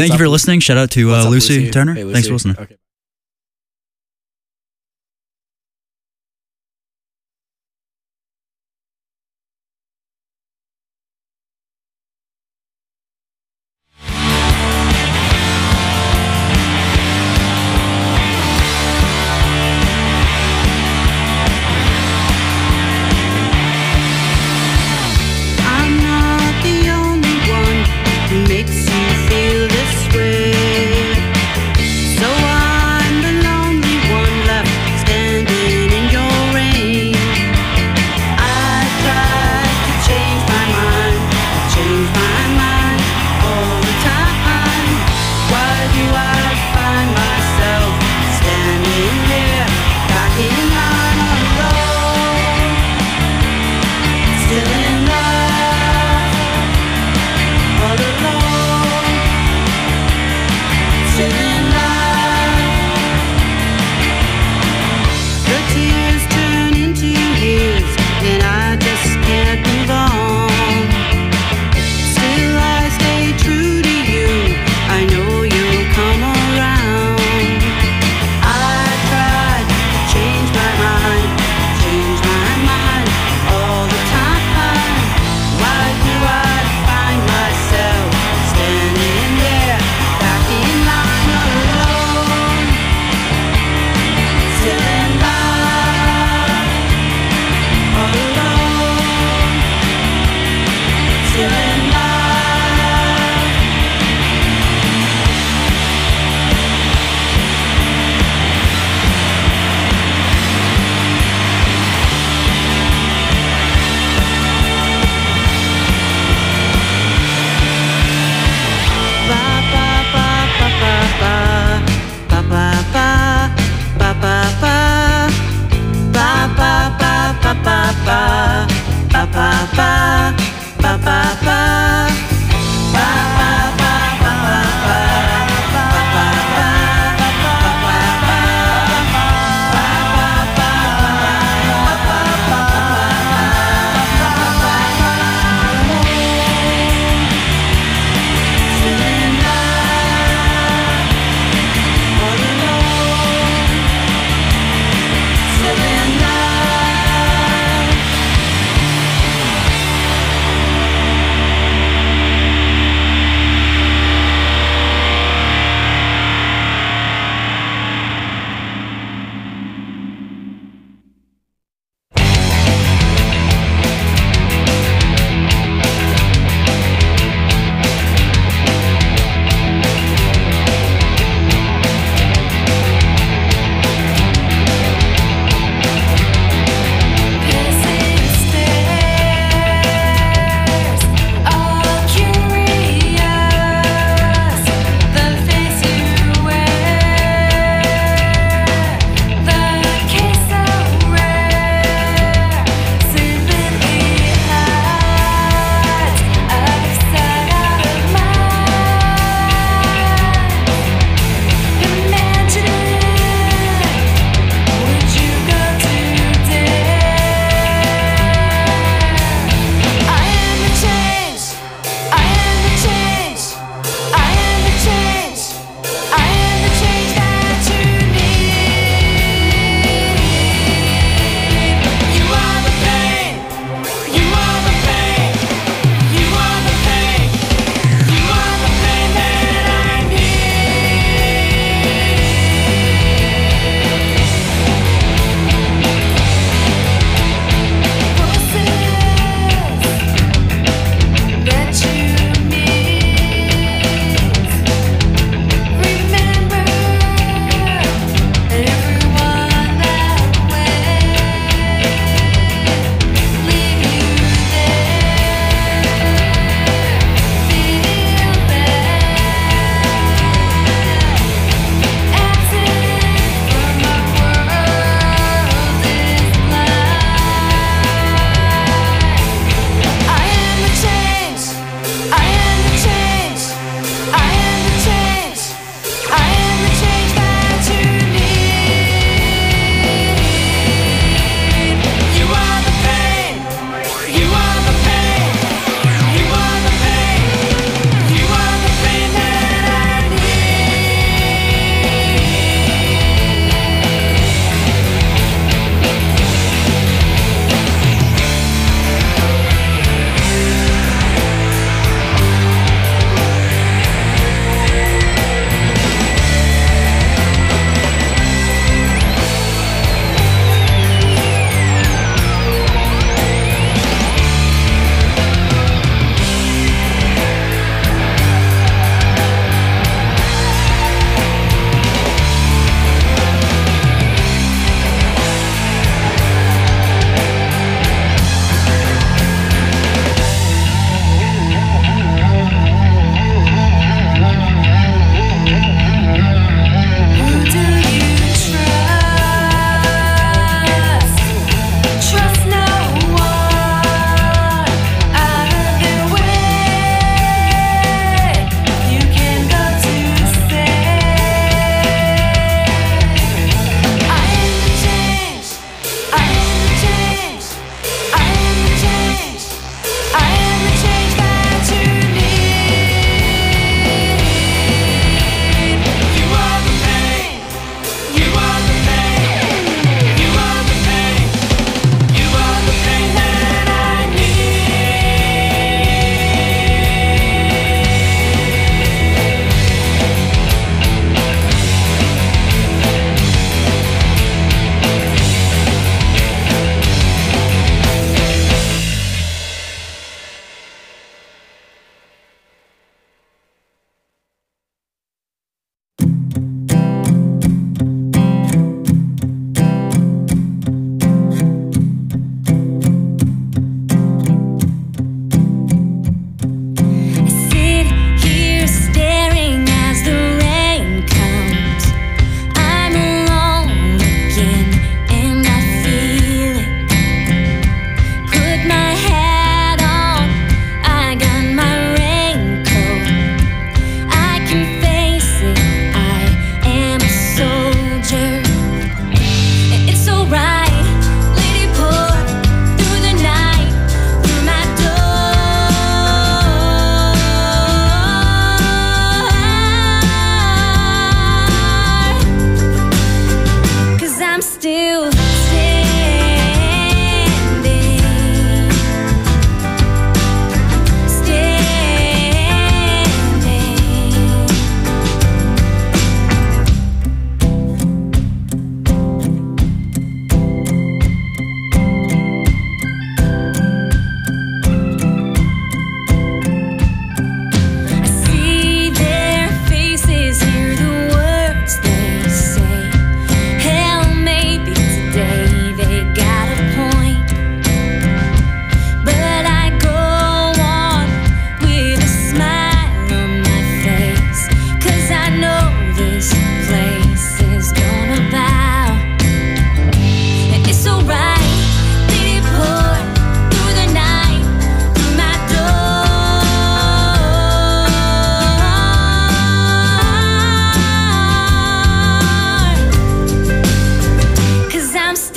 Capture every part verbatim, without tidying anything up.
Thank you up, for listening. Shout out to uh, up, Lucy, Lucy? Turner. Hey, Lucy. Thanks for listening. Okay. I'm not the only one who makes you feel this way. So I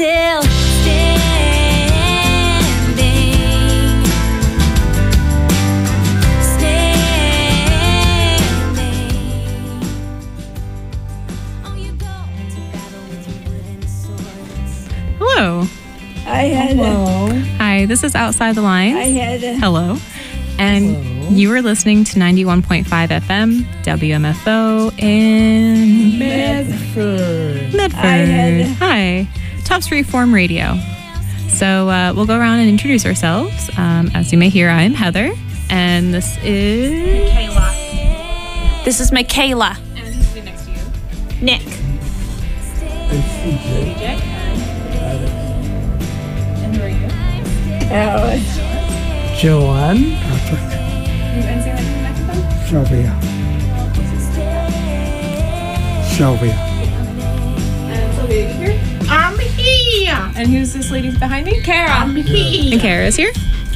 still standing. Standing. Oh, you go to battle with your wooden swords. Hello. I had Hello. Hi, this is Outside the Lines. a, I had a, Hello. And Hello. you are listening to ninety-one point five F M, W M F O in Medford. Medford. I had- Hi. Tufts Reform Radio. So uh, we'll go around and introduce ourselves. Um, as you may hear, I'm Heather, and this is Michaela. This is Michaela. And who's sitting next to you? Nick. It's C J. D J. And who are you? Alice. Joanne. Patrick. And say like microphone. Sylvia. Sylvia. And Sylvia, you here? I'm here. And who's this lady behind me? Kara. I'm here. And Kara is here.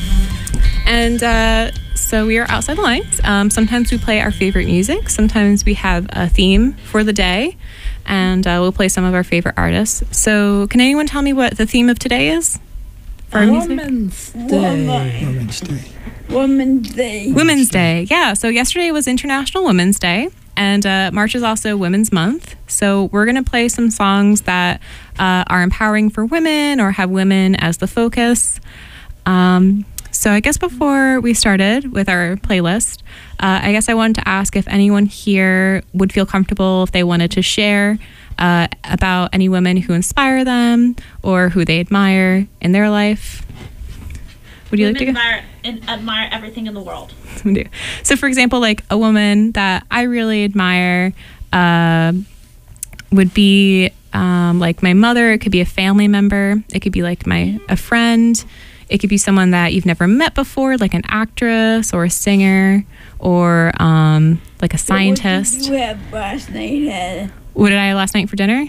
And uh, so we are Outside the Lines. Um, sometimes we play our favorite music. Sometimes we have a theme for the day. And uh, we'll play some of our favorite artists. So can anyone tell me what the theme of today is? For our music? Women's Woman. Day. Women's Day. Woman's Day. Women's Day. Yeah. So yesterday was International Women's Day. And uh, March is also Women's Month. So we're going to play some songs that uh, are empowering for women or have women as the focus. Um, so I guess before we started with our playlist, uh, I guess I wanted to ask if anyone here would feel comfortable if they wanted to share uh, about any women who inspire them or who they admire in their life. Would you Women like to go? admire, and admire everything in the world. We do. So, for example, like a woman that I really admire uh, would be um, like my mother. It could be a family member. It could be like my a friend. It could be someone that you've never met before, like an actress or a singer or um, like a scientist. What did you have last night, Heather? What did I have last night for dinner?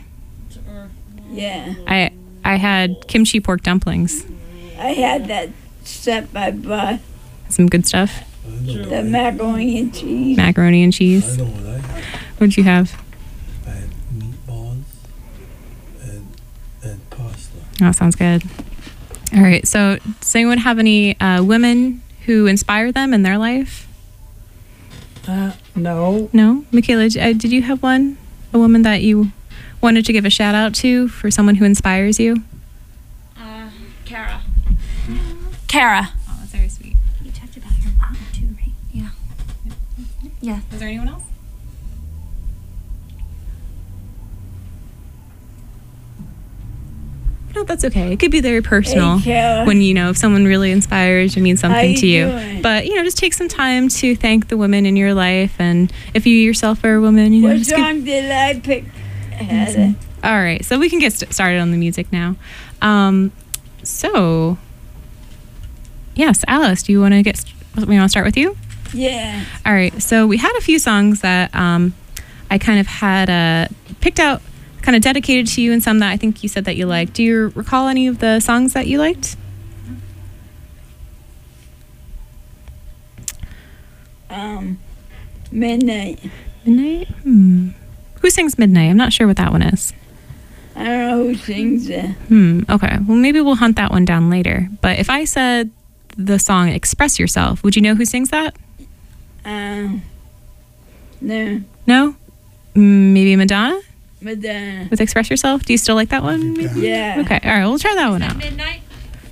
Yeah. I I had kimchi pork dumplings. I had that stuff I bought, Some good stuff. the macaroni and cheese. Macaroni and I cheese. know what I had. What'd you have? I had meatballs and and pasta. That sounds good. All right. So, does anyone have any uh, women who inspire them in their life? Uh, no. No? Michaela, d- uh, did you have one? A woman that you wanted to give a shout out to for someone who inspires you? Uh, Kara. Kara. Oh, that's very sweet. You talked about your mom too, right? Yeah. Yeah. Is there anyone else? No, that's okay. It could be very personal. Hey, Kara. When, you know, if someone really inspires you, means something you to you. doing? But, you know, just take some time to thank the women in your life. And if you yourself are a woman, you know, What just give- song did I pick, Heather? All right, so we can get st- started on the music now. Um, so, yes, Alice, do you want to get? St- we want to start with you. Yeah. All right, so we had a few songs that um, I kind of had uh, picked out, kind of dedicated to you, and some that I think you said that you liked. Do you recall any of the songs that you liked? Um, Midnight. Midnight. Hmm. Who sings Midnight? I'm not sure what that one is. I don't know who sings it. Hmm. Okay. Well, maybe we'll hunt that one down later. But if I said the song "Express Yourself," would you know who sings that? Um, no, No? Mm, Maybe Madonna Madonna. with "Express Yourself." Do you still like that one? Maybe? Yeah. Okay. All right. We'll try that one out. Midnight.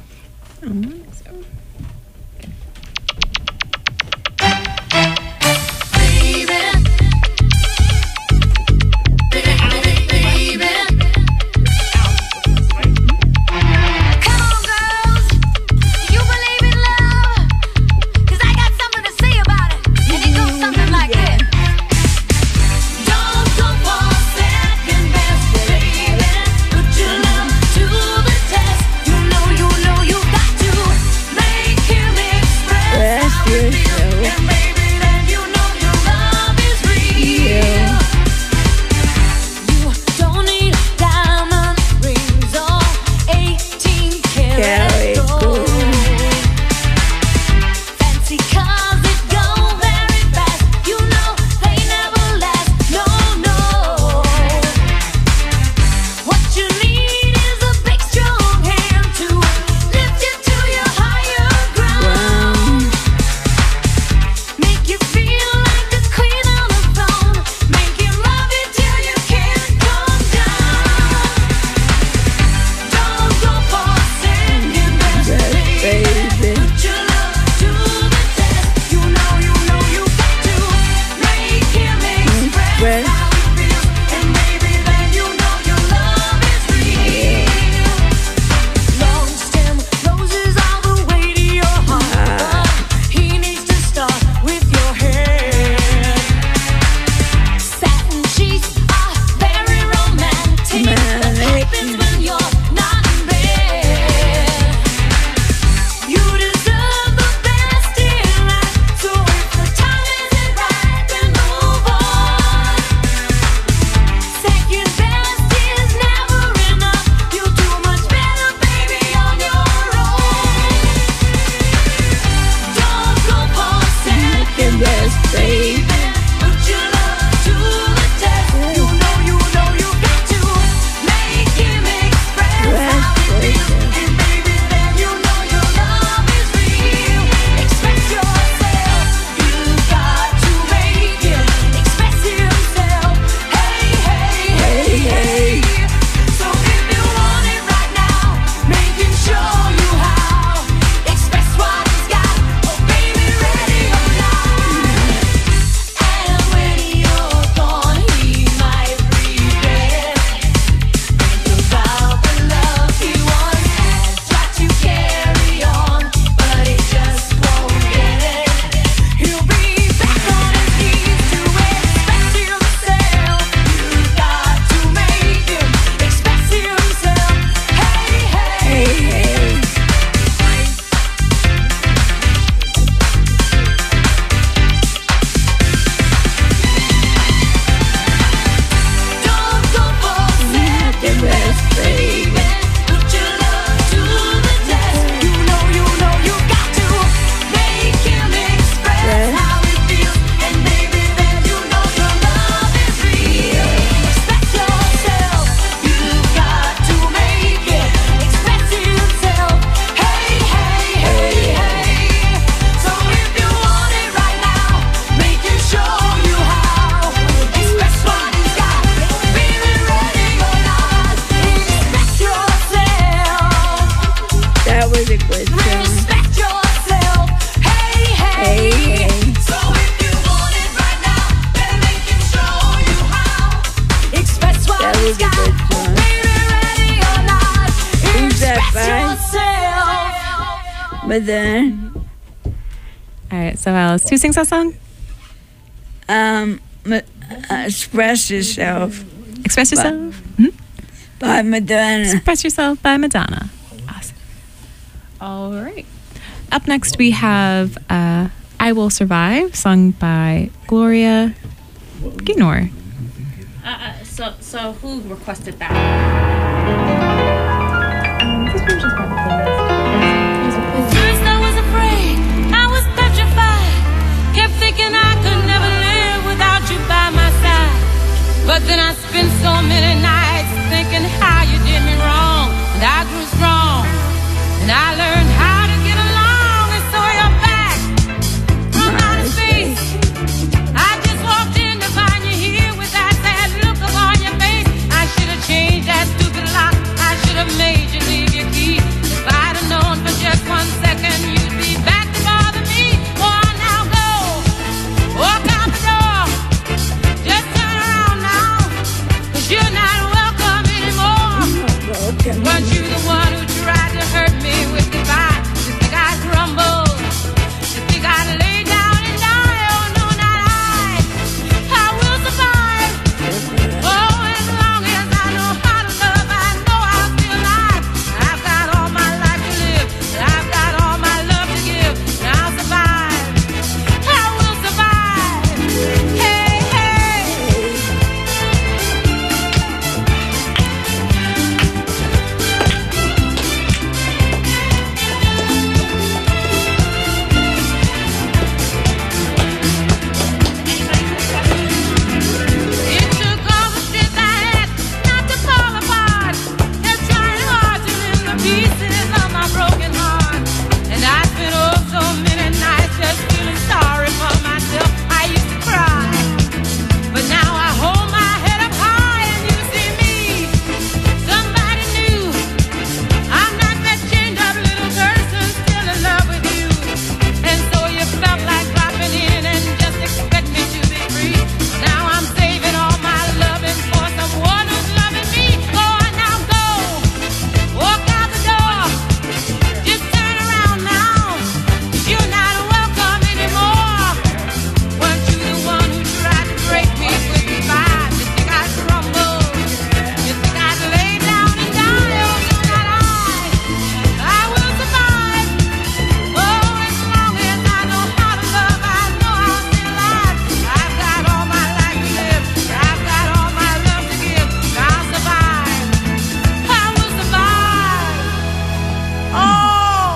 Come on, girls. You believe in love? 'Cause I got something to say about it. And it goes something like this. Don't go for second best, baby. Put your love to the test. You know, you know, you got to. yourself. But then, All right, so Alice, who sings that song? um, Ma- uh, Express Yourself Express Yourself. Mhm. by Madonna. Express Yourself by Madonna. Awesome. All right. Up next, we have uh, I Will Survive, sung by Gloria Gaynor. Uh, uh, so, so who requested that? First I was afraid, I was petrified. Kept thinking I could never live without you by my side. But then I spent so many nights thinking how you did me wrong. And I grew strong, and I learned how to get along. And so you're back from outer space. I just walked in to find you here with that sad look upon your face. I should have changed that stupid lock. I should have made you leave your key. If I'd have known for just one second you'd be back to bother me. Oh, now go, walk out the door. Just turn around now, 'cause you're not welcome anymore. Weren't you the one who tried to hurt me with goodbye? You think I'd crumble? You think I'd lay down and die? Oh, no, not I. I will survive. Oh, as long as I know how to love, I know I'll be alive. I've got all my life to live. I've got all my love to give. And I'll survive. I will survive. Hey, hey. It took all the strength I had not to fall apart. Just trying hard to mend the pieces of my broken heart. And I spent oh so many nights just feeling sorry for myself. I used to cry, but now I hold my head up high and you see me, somebody new. I'm not that chained up little person still in love with you. And so you felt like dropping in and just expect me to be free. Now I'm saving all my loving for someone who's loving me. Go on now, go, walk out the door. Just turn around now, 'cause you're not welcome anymore. Weren't you the one who tried to break me with goodbye? You think I'd crumble? You think I'd lay down and die? Oh, no, not I. I will survive. Oh, as long as I know how to love, I know I'll stay alive. I've got all my life to live. I've got all my love to give. I'll survive. I will survive. Oh.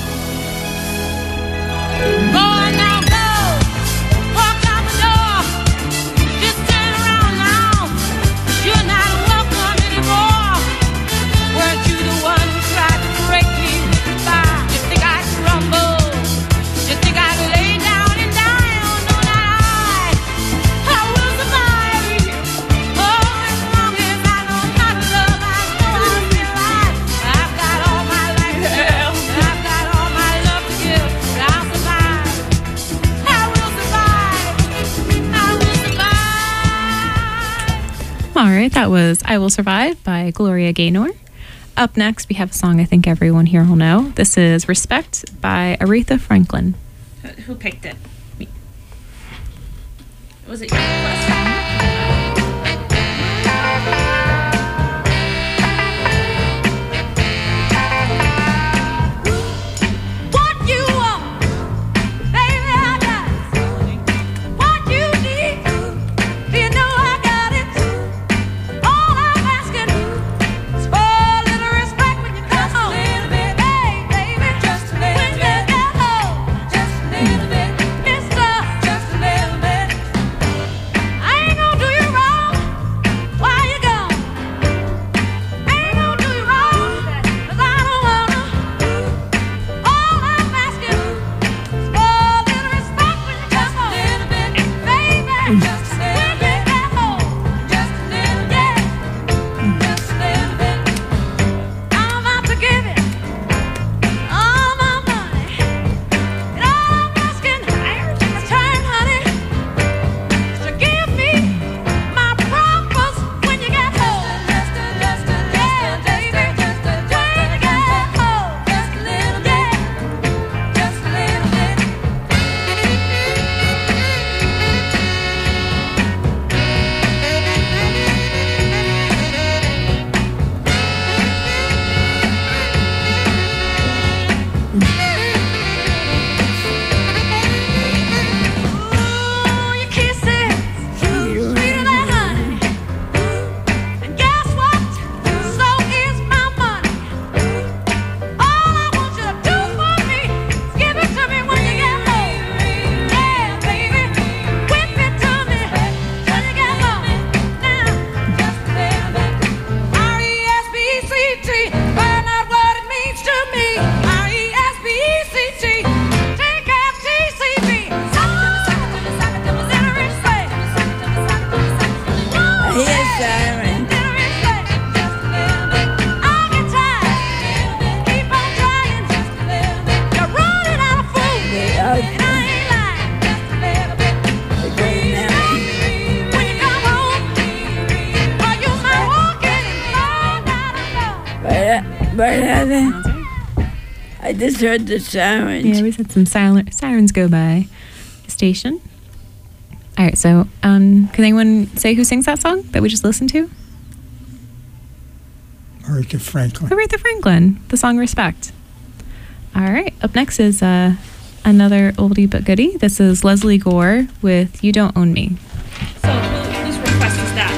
Go on now, go. Walk out the door. Just turn around now. 'Cause you're not welcome anymore. Weren't you the one who tried to break me with goodbye? You think I'd crumble? You think I'd lay down and die? Oh, no, not I. I will survive. Oh, as long as I know how to love, I know I'll be alive. I've got all my life to live. I've got all my love to give. And I'll survive. I will survive. I will survive. All right, that was I Will Survive by Gloria Gaynor. Up next, we have a song I think everyone here will know. This is Respect by Aretha Franklin. Who, who picked it? Me. Was it your request? What you want, baby, I got it. What you need, you know I got it. All I'm asking is for a little respect when you come home. Hey, baby, just a little when you get home. Just a little bit, mister, just a little bit. I ain't gonna do you wrong while you're gone. I just heard the sirens. Yeah, we had some siren- sirens go by the station. All right, so um, can anyone say who sings that song that we just listened to? Aretha Franklin. Aretha Franklin, the song Respect. All right, up next is uh, another oldie but goodie. This is Leslie Gore with You Don't Own Me. So who, whose request is that?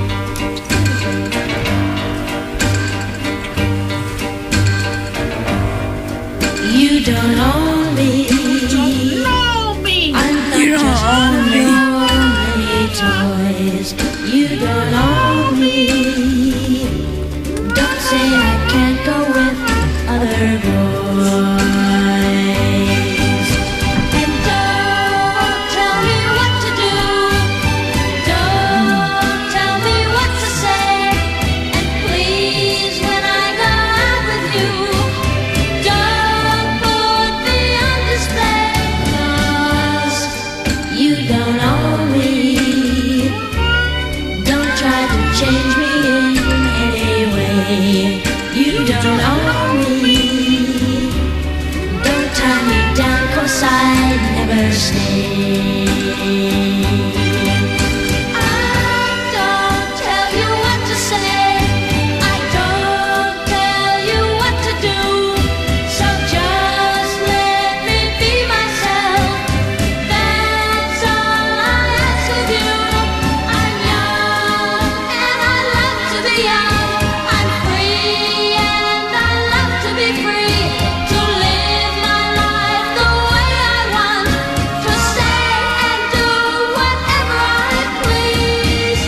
You don't own me. Know me. I'm not You don't just own one me. of your many toys. You don't own me. Don't say I can't go with other boys. And don't tell me what to do. Don't tell me what to say. And please, when I go out with you, don't put me on display. 'Cause you don't own me. Don't try to change me in any way. You don't own me. Don't tie me down 'cause I'd never stay. I don't tell you what to say. I don't tell you what to do. So just let me be myself. That's all I ask of you. I'm young and I love to be young. I'm free and I love to be free. To live my life the way I want. To say and do whatever I please.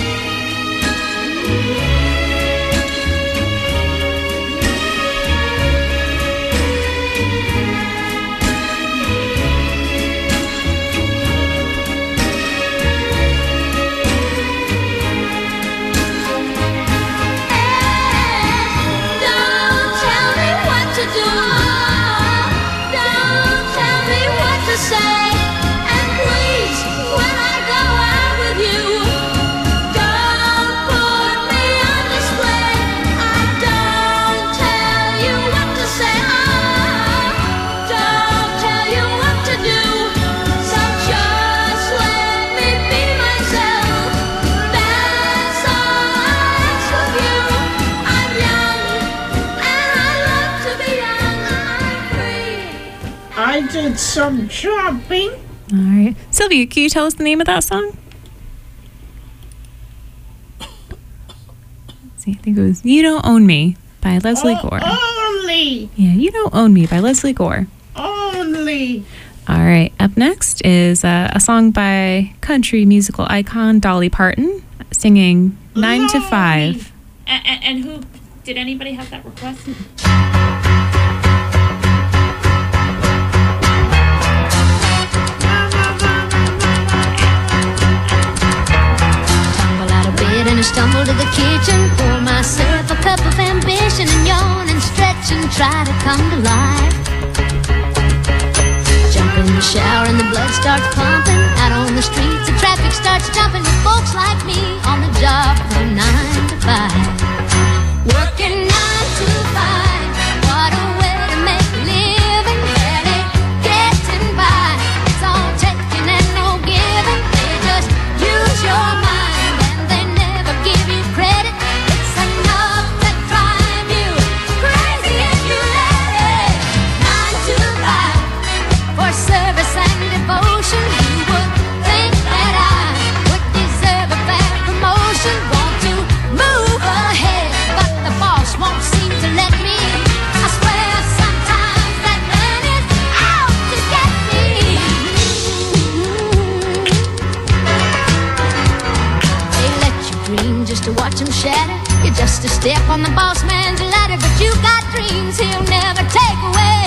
Don't tell me what to do. Don't tell me what to say. And please, when I go out with you, don't put me on display. I don't tell you what to say. Oh, don't tell you what to do. So just let me be myself. That's all I ask of you. I'm young and I love to be young. I'm free. I did some shopping. All right. Sylvia, can you tell us the name of that song? Let's see, I think it was You Don't Own Me by Leslie Oh, Gore. Only. Yeah, You Don't Own Me by Leslie Gore. Only. All right. Up next is uh, a song by country musical icon Dolly Parton singing Nine to Five. And, and, and who, did anybody have that request? Tumble out of bed and I stumble to the kitchen. Pour myself a cup of ambition and yawn and stretch and try to come to life. Jump in the shower and the blood starts pumping. Out on the streets the traffic starts jumping with folks like me on the job from nine to five. Working nine to five. What a way to make a living. Barely getting by. It's all taking and no giving. They just use your mind and they never give you credit. It's enough to drive you crazy if you let it. Nine to five for service and devotion. You would think that I would deserve a bad promotion. Want to move ahead, but the boss won't seem to let me. I swear sometimes that man is out to get me. They let you dream just to watch him shatter. You're just a step on the boss man's ladder, but you got dreams he'll never take away.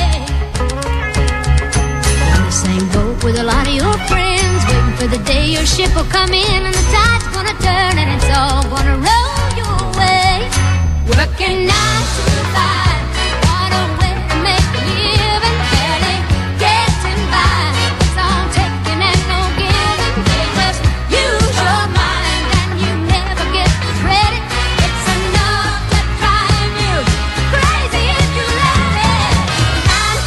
In the same boat with a lot of your friends, waiting for the day your ship will come in and the tide's gonna turn and it's all gonna roll your way. Working nine to five, what a way to make a living. Barely getting by, it's all taking and no giving. They just use your mind and you never get the credit. It's enough to drive you crazy if you let it. Nine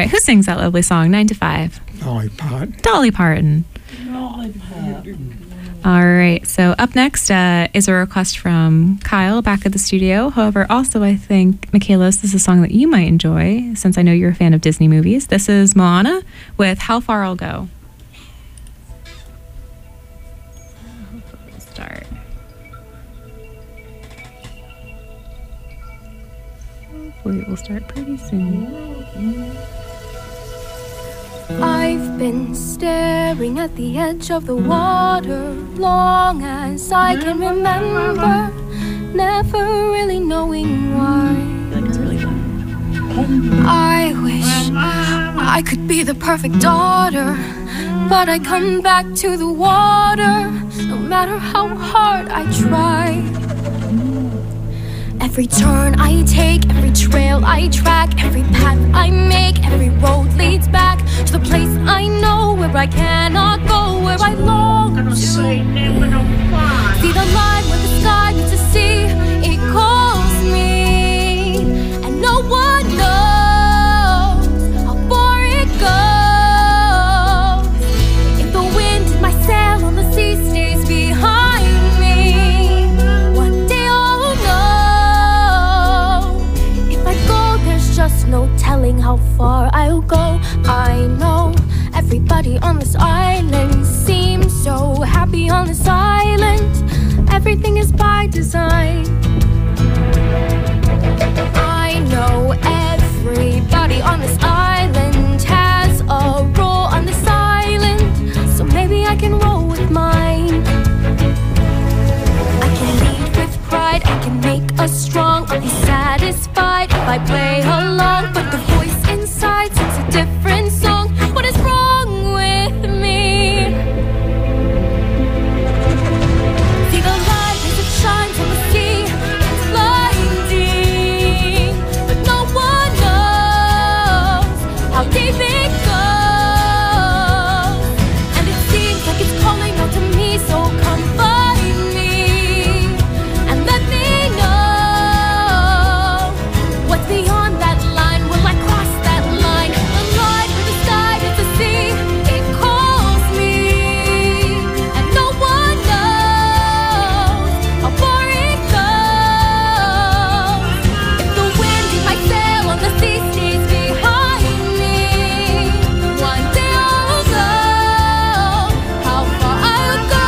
right. Who sings that lovely song, nine to five? Dolly Parton. Dolly Parton. All right. So up next uh, is a request from Kyle back at the studio. However, also I think, Michaela, this is a song that you might enjoy since I know you're a fan of Disney movies. This is Moana with How Far I'll Go. Start. Hopefully it will start pretty soon. I've been staring at the edge of the water long as I can remember, never really knowing why. I wish I could be the perfect daughter, but I come back to the water no matter how hard I try. Every turn I take, every trail I track, every path I make, every road leads back to the place I know where I cannot go, where I long to be. See the line where the sky meets the sea, it calls me, and no one knows how far it goes. If the wind in my sail on the sea stays behind me, one day I'll know. If I go, there's just no telling how far I'll go. I know everybody on this island seems so happy on this island. Everything is by design. I know everybody on this island has a role on this island, so maybe I can roll with mine. I can lead with pride, I can make us strong. I'll be satisfied if I play along, but the voice inside sings a different song. What is wrong with me? See the light as it shines on the sea, it's blinding, but no one knows how deep it goes. And it seems like it's calling out to me, so come find me and let me know what's beyond that line. Will I cross that line? The line where the sky meets the sea, it calls me, and no one knows how far it goes. If the wind in my sail on the sea stays behind me, one day I'll know how far I'll go.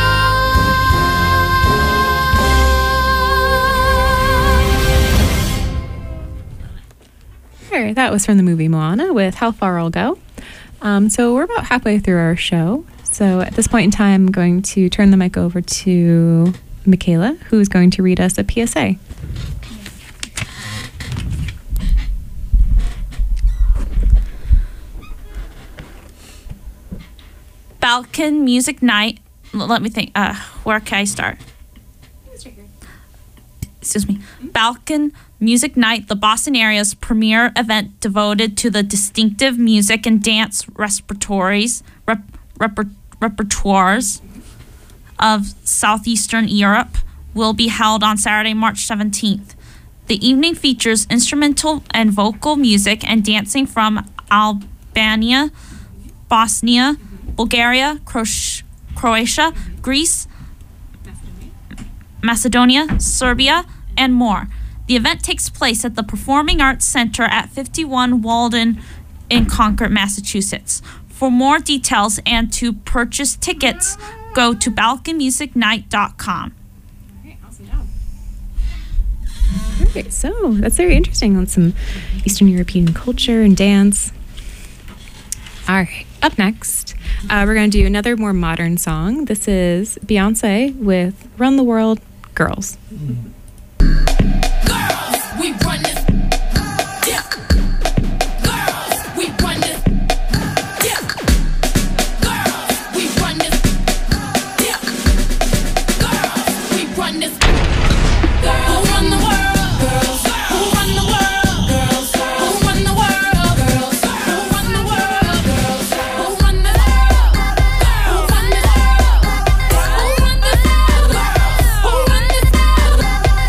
Sure, that was from the movie Moana with How Far I'll Go. Um, so we're about halfway through our show. So at this point in time, I'm going to turn the mic over to Michaela, who's going to read us a P S A. Balkan Music Night. l- Let me think. Uh, where can I start? Excuse me. Balkan Music Night, the Boston area's premier event devoted to the distinctive music and dance repertoires, rep, reper, repertoires of Southeastern Europe, will be held on Saturday, March seventeenth. The evening features instrumental and vocal music and dancing from Albania, Bosnia, Bulgaria, Cro- Croatia, Greece, Macedonia, Serbia, and more. The event takes place at the Performing Arts Center at fifty-one Walden in Concord, Massachusetts. For more details and to purchase tickets, go to balkan music night dot com. Okay, so that's very interesting on some Eastern European culture and dance. All right, up next, uh, we're going to do another more modern song. This is Beyonce with Run the World, Girls. We run this. Yeah. Girls, we run this. Yeah. Girls, we run this. Yeah. Girls, we run this. Who run the world? Girls. Who run the world? Girls. Who run the world? Girls. Who run the world? Girls. Who run the world? Who run the world? Who run the world? Who run the world?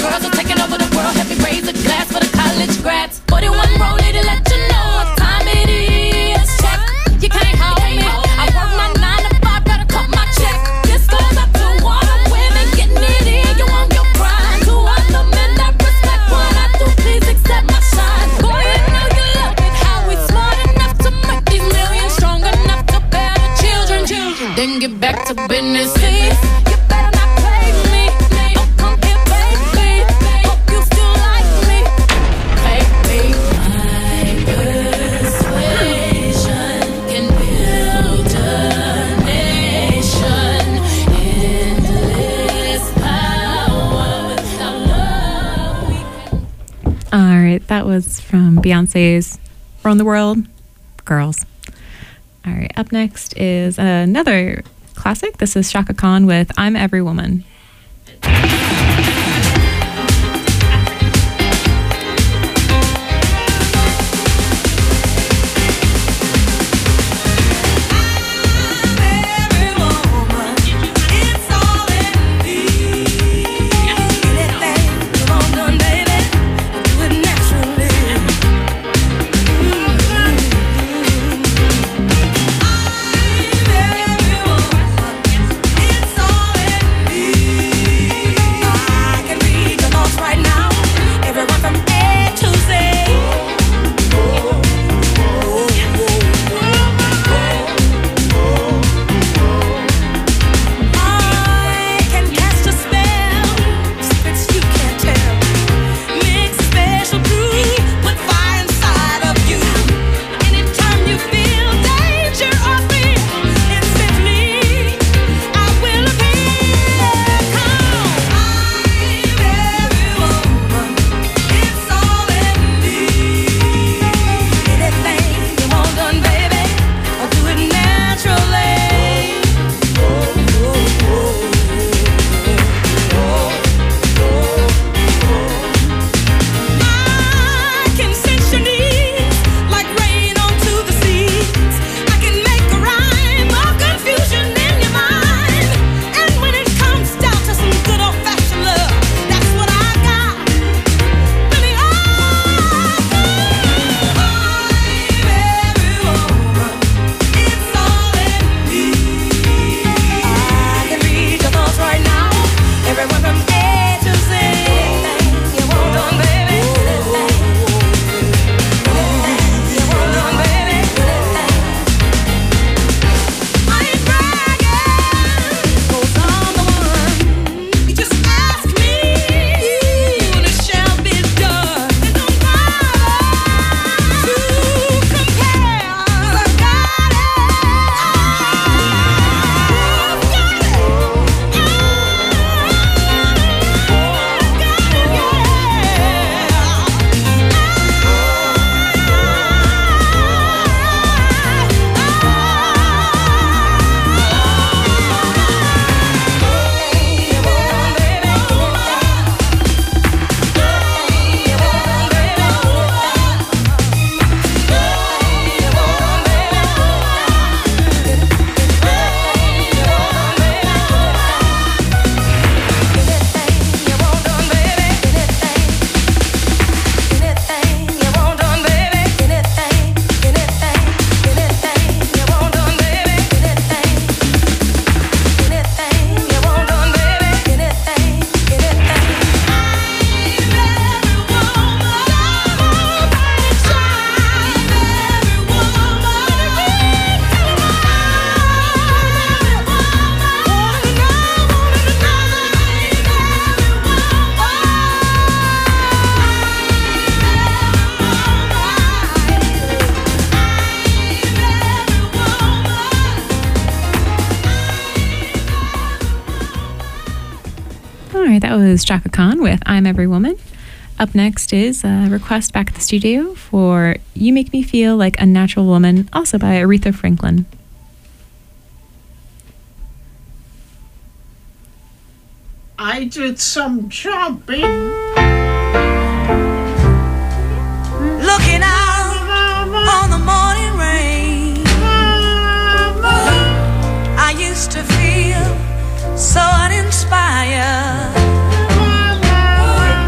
girls are taking over the world. Help me raise a glass for the college grads. forty-one roll lady, let you know what time it is. Check, you can't hold me. I work my nine to five, better cut my check. This goes up to all the women getting it in. You want your grind. To all the men that respect what I do, please accept my shine. Boy, I know you love it. How we smart enough to make these millions, strong enough to bear the children. Then get back to business. Please, you better not play me. Oh, come here, baby. Hope you still like me. Baby, my persuasion can build a nation. Endless power without love. We can All right, that was from Beyonce's Around the World, Girls. All right, up next is another classic. This is Shaka Khan with I'm Every Woman. That was Shaka Khan with I'm Every Woman. Up next is a request back at the studio for You Make Me Feel Like a Natural Woman, also by Aretha Franklin. I did some shopping. Looking out on the morning rain, I used to feel so uninspired.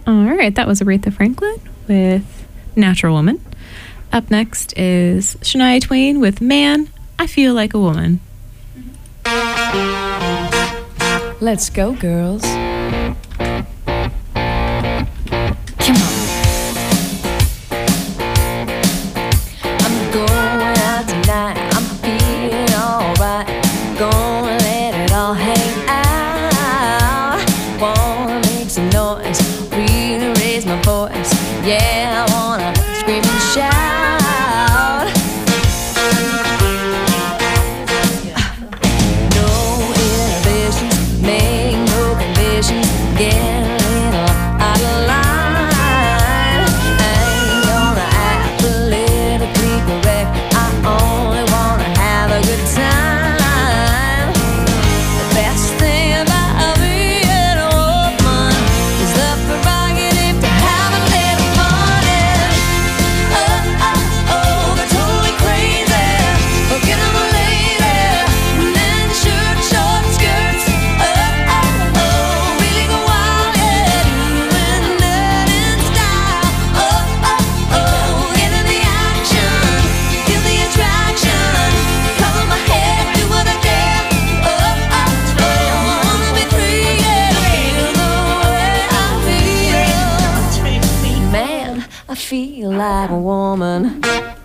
All right, that was Aretha Franklin with Natural Woman. Up next is Shania Twain with Man, I Feel Like a Woman. Let's go, girls. Come on. I'm going out tonight. I'm feeling alright. Gonna let it all hang out. Wanna make some noise, really raise my voice. Yeah, I wanna scream and shout. No inhibitions, make no conditions. Get a little out of line. I ain't gonna act politically correct. I only wanna have a good time. The best thing about being a woman is the prerogative to have a little fun. And oh, oh, oh, they're totally crazy. Forget I'm a lady. Men shirt, short skirts. Oh, oh, oh, really go wild, yeah. Doing that in style. Oh, oh, oh, get in the action. Feel the attraction. Cover my head, do what I dare. Oh, oh, oh, wanna be free, yeah. Feel the way I feel. Man, I feel like a woman.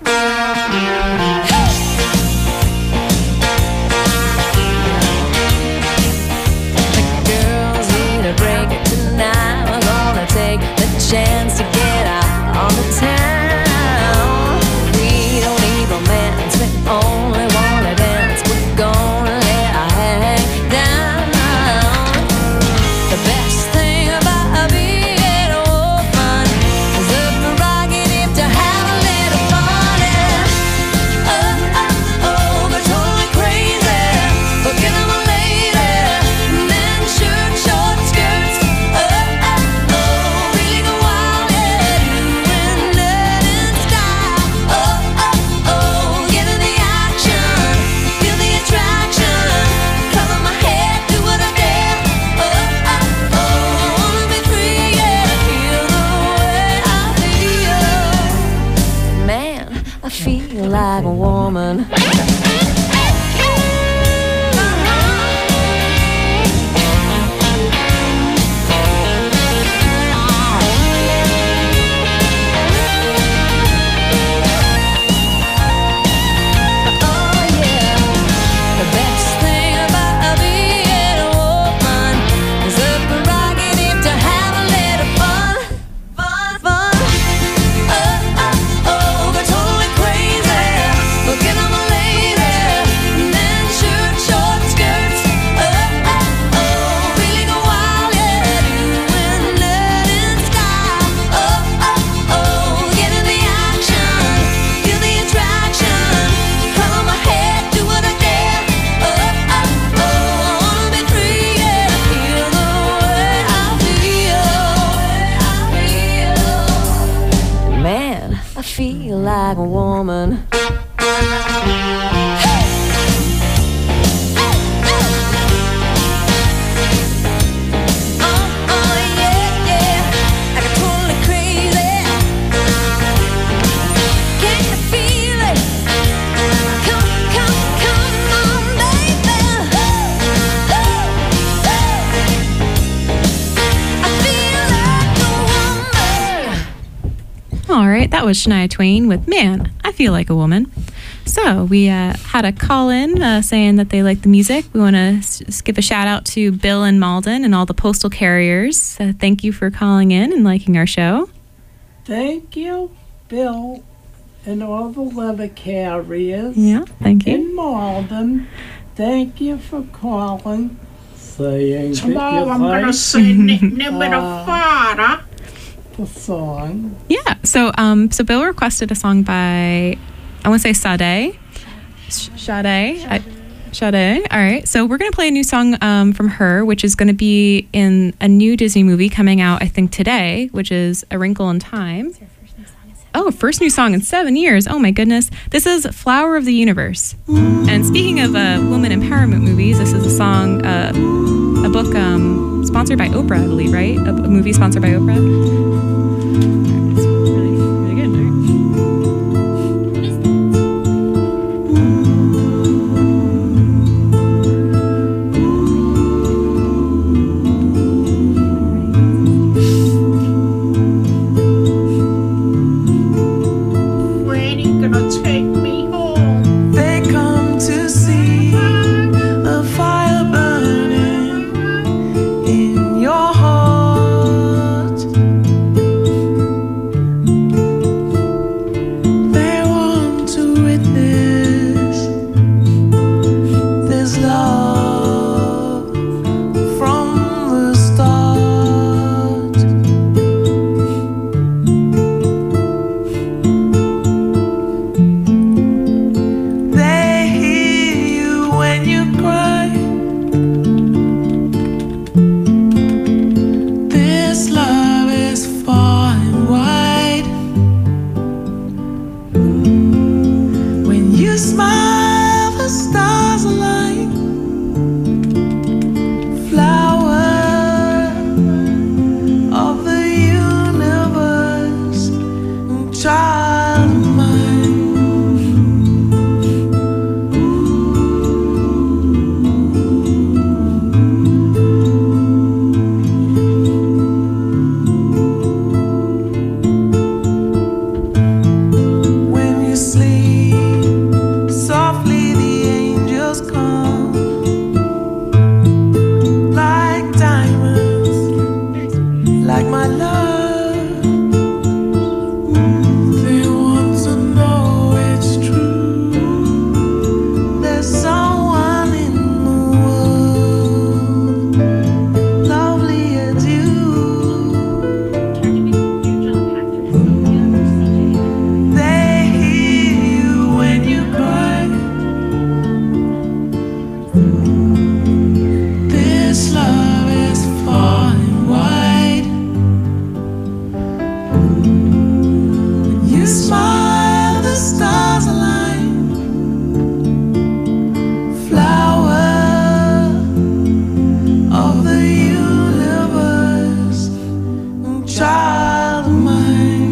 The girls need a break tonight. We're gonna take the chance to get out on the town. We don't need romance, we only wanna dance. We're gonna let our hang down. The best thing about being a woman is the prerogative to have a little fun. And oh, oh, oh, they're totally crazy. Forget I'm a lady. Men shirt, short skirts. Oh, oh, oh, really go wild, yeah. Doing that in style. Oh, oh, oh, get in the action. Feel the attraction. Cover my head, do what I dare. Oh, oh, oh, wanna be free, yeah. Feel the way I feel. Man, I feel like a woman. Oh yeah, the best thing about being a woman is the prerogative to have a little fun, fun, fun. Oh, oh, oh, they're totally crazy. Forget I'm a lady. Men shirt, short skirts. Oh, oh, oh, really go wild, yeah. Doing that in style. Oh, oh, oh, get in the action. Feel the attraction. Cover my head, do what I dare. Oh, oh, oh, wanna be free, yeah. Feel the way I feel. Man, I feel like a woman. Oh, oh, yeah, yeah. I got totally crazy. Can you feel it? Come, come, come on, baby. I feel like a woman. All right, that was Shania Twain with Man, I Feel Like a Woman. So we uh, had a call in uh, saying that they like the music. We want to s- give a shout out to Bill and Malden and all the postal carriers. Uh, thank you for calling in and liking our show. Thank you, Bill, and all the letter carriers. Yeah, thank you. In Malden, thank you for calling, saying that Tomorrow you I'm gonna like sing Nimble uh, Father. the song. Yeah. So um, so Bill requested a song by, I want to say Sade. Sh- Sade. I- Sade. All right. So we're going to play a new song um, from her, which is going to be in a new Disney movie coming out, I think, today, which is A Wrinkle in Time. Oh, first new song in seven years. Oh, my goodness. This is Flower of the Universe. And speaking of uh, woman empowerment movies, this is a song, uh, a book um, sponsored by Oprah, I believe, right? A, a movie sponsored by Oprah. It's really, really good. When you gonna take me home? They come to see a fire burning in your heart. They want to witness this love from the start. They hear you when you cry. This love is far and wide. When you smile, the stars align. Flower of the universe, child of mine. When you sleep softly, the angels come like diamonds, like my love. They want to know it's true. There's someone in the world lovely as you. They hear you when you cry. This love is far and wide. When you smile, the stars align. Flower of the universe, child of mine.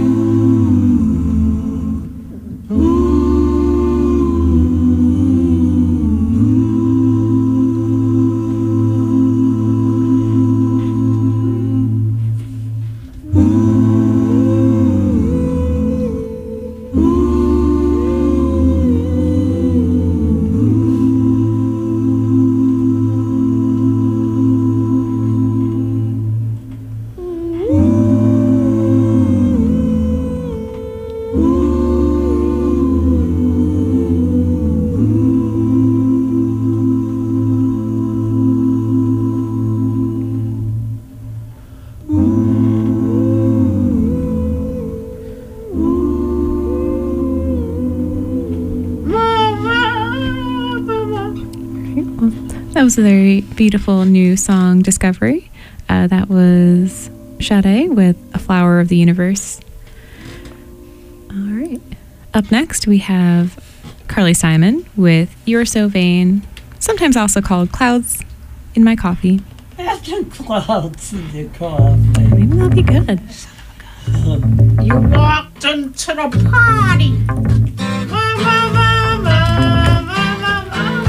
That was a very beautiful new song, Discovery. Uh, that was Sade with A Flower of the Universe. All right. Up next, we have Carly Simon with You're So Vain, sometimes also called Clouds in My Coffee. After clouds in your coffee. Maybe that'll be good. You walked into the party. Ma, ma, ma, ma, ma, ma, ma.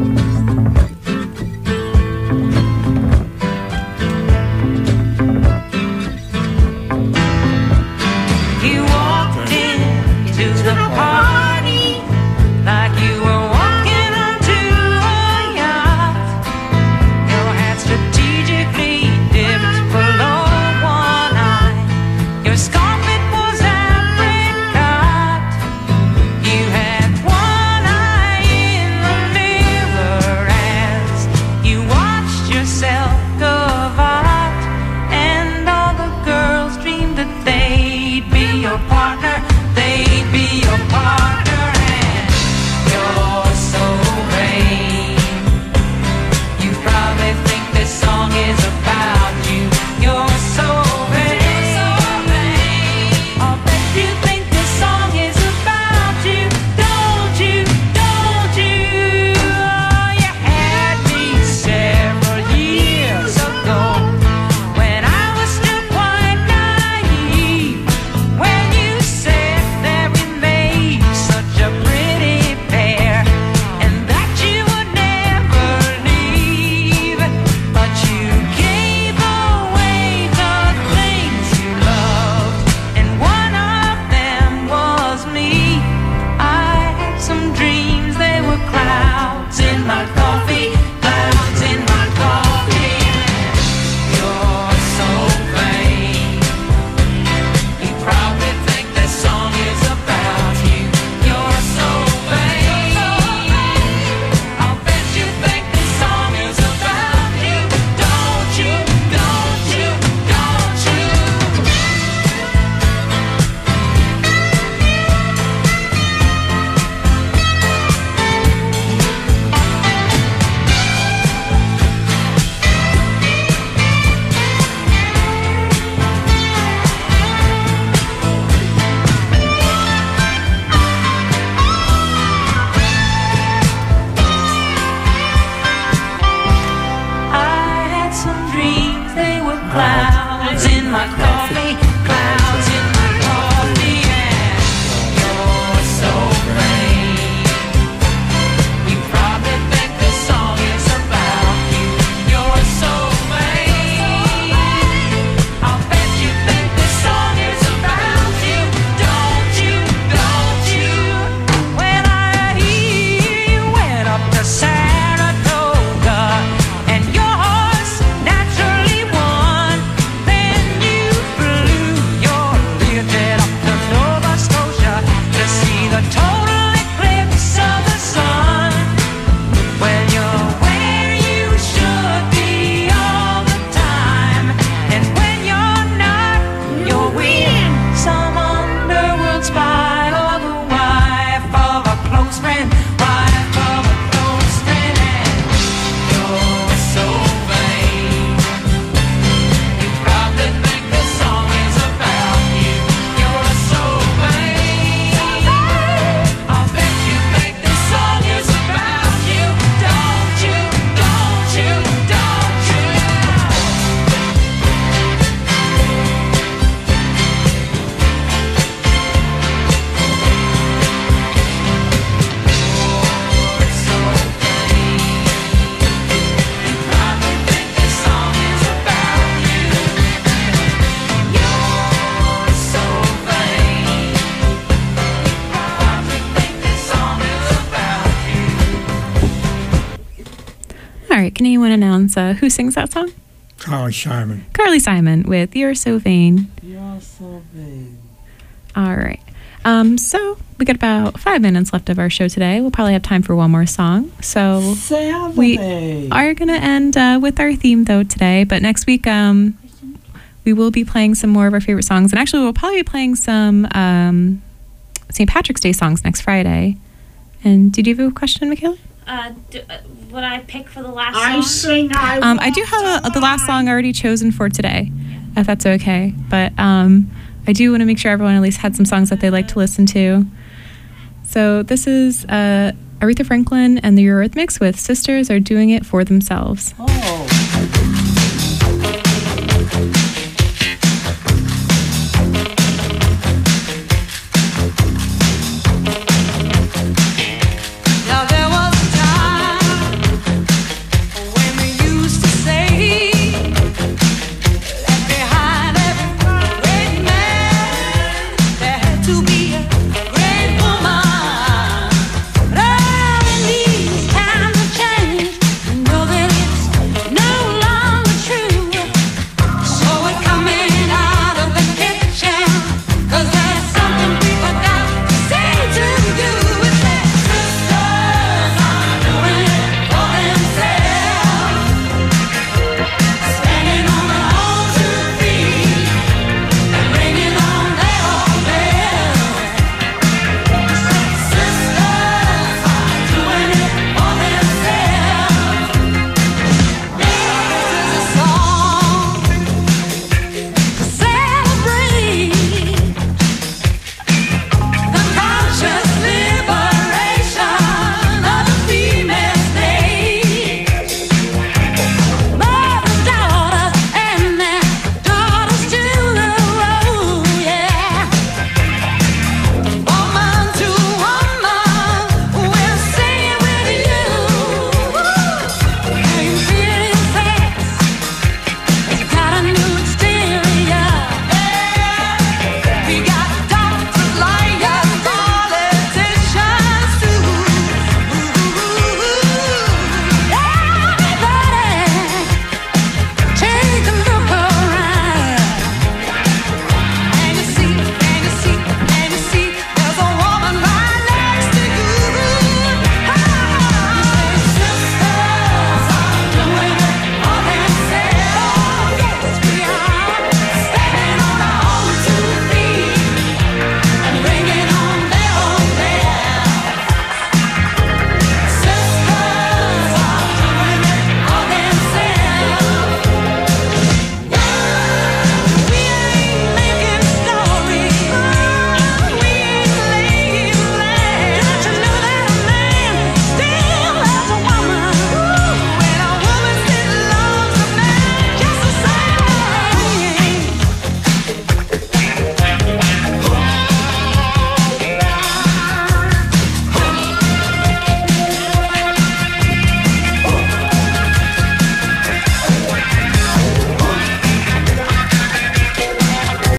You walked into the party like you were walking onto a yacht. Your hat strategically dipped below one eye. Your scarlet was apricot. You had one eye in the mirror as you watched yourself go out. And all the girls dreamed that they'd be your partner. They'd be your partner. And you're so vain. You probably think this song is about you. You're so vain. right. Can anyone announce uh, who sings that song? Carly Simon. Carly Simon with You're So Vain. You're so vain. All right. Um, so we got about five minutes left of our show today. We'll probably have time for one more song. So we are going to end uh, with our theme, though, today. But next week, um, we will be playing some more of our favorite songs. And actually, we'll probably be playing some um, Saint Patrick's Day songs next Friday. And did you have a question, Michaela? Uh, do, uh, would I pick for the last I song? sing, I Um, I do have a, the last song already chosen for today, if that's okay. But um, I do want to make sure everyone at least had some songs that they like to listen to. So this is uh, Aretha Franklin and the Eurythmics with Sisters Are Doing It For Themselves. Oh.